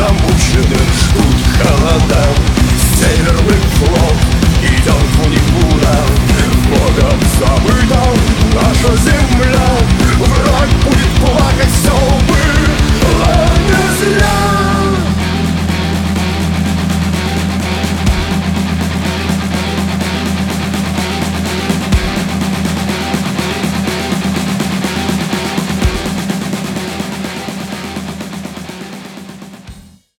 замученным ждут холода. Северный флот идет в униформу.